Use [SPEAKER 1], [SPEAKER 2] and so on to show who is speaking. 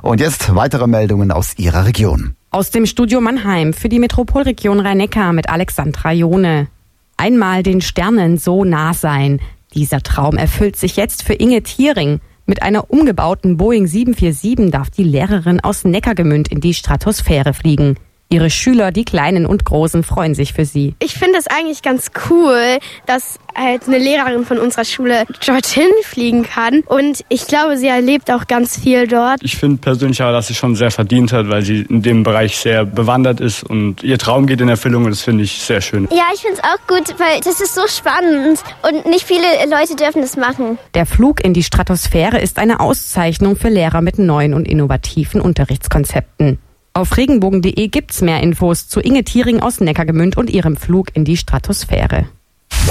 [SPEAKER 1] Und jetzt weitere Meldungen aus Ihrer Region.
[SPEAKER 2] Aus dem Studio Mannheim für die Metropolregion Rhein-Neckar mit Alexandra Jone. Einmal den Sternen so nah sein. Dieser Traum erfüllt sich jetzt für Inge Thiering. Mit einer umgebauten Boeing 747 darf die Lehrerin aus Neckargemünd in die Stratosphäre fliegen. Ihre Schüler, die Kleinen und Großen, freuen sich für sie.
[SPEAKER 3] Ich finde es eigentlich ganz cool, dass halt eine Lehrerin von unserer Schule dorthin fliegen kann. Und ich glaube, sie erlebt auch ganz viel dort.
[SPEAKER 4] Ich finde persönlich aber, dass sie schon sehr verdient hat, weil sie in dem Bereich sehr bewandert ist und ihr Traum geht in Erfüllung und das finde ich sehr schön.
[SPEAKER 5] Ja, ich finde es auch gut, weil das ist so spannend und nicht viele Leute dürfen das machen.
[SPEAKER 2] Der Flug in die Stratosphäre ist eine Auszeichnung für Lehrer mit neuen und innovativen Unterrichtskonzepten. Auf regenbogen.de gibt's mehr Infos zu Inge Thiering aus Neckargemünd und ihrem Flug in die Stratosphäre.